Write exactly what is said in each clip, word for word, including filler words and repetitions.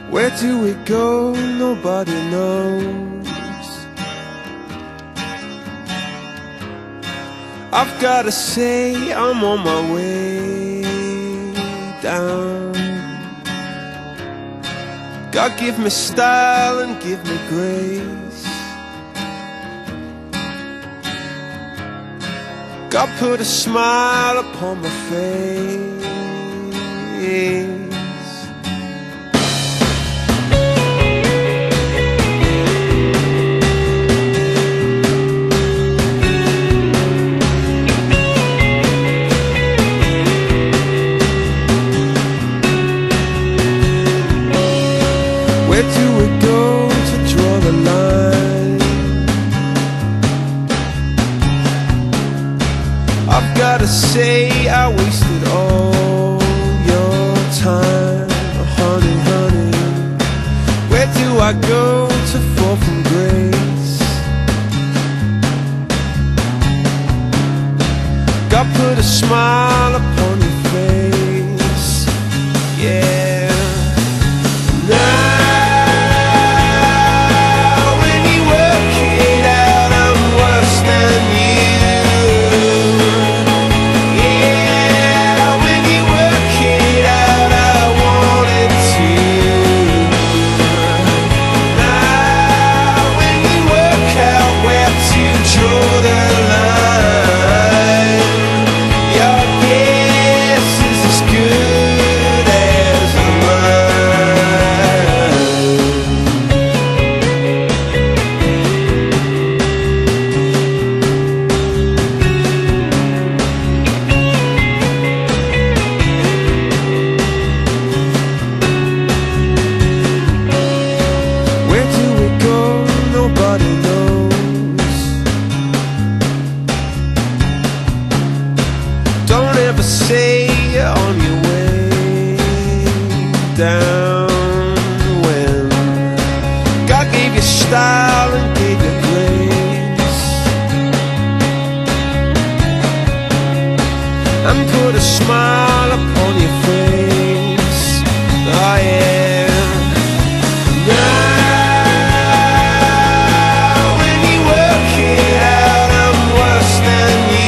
Where do we go? Nobody knows. I've gotta say I'm on my way down. God give me style and give me grace. God put a smile upon my face. Where do we go to draw the line? I've gotta say I wasted all your time, honey, honey. Where do I go to fall from grace? God put a smile upon your face, yeah. Now say you're on your way down when God gave you style and gave you grace and put a smile upon your face. Oh yeah. Now when you work it out, I'm worse than you.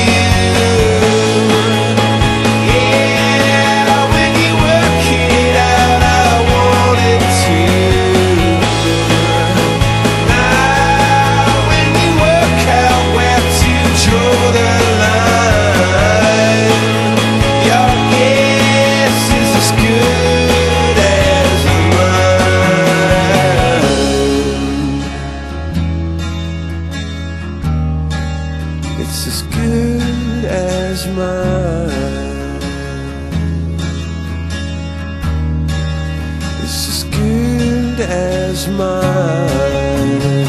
It's as good as mine. It's as good as mine.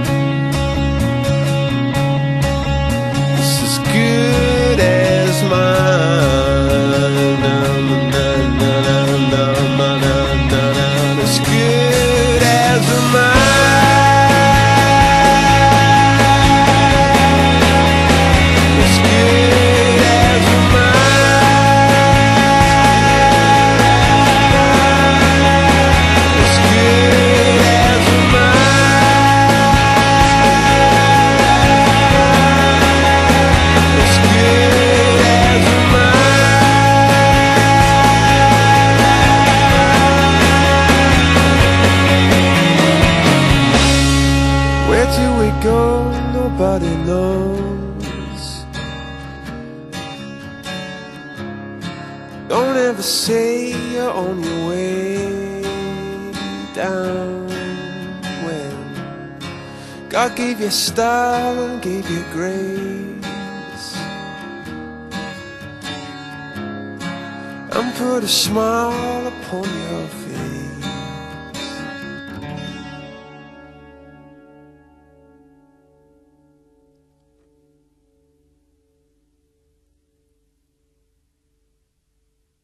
It's as good as mine. As good as mine. Where do we go? Nobody knows. Don't ever say you're on your way down when God gave you style and gave you grace and put a smile upon your face.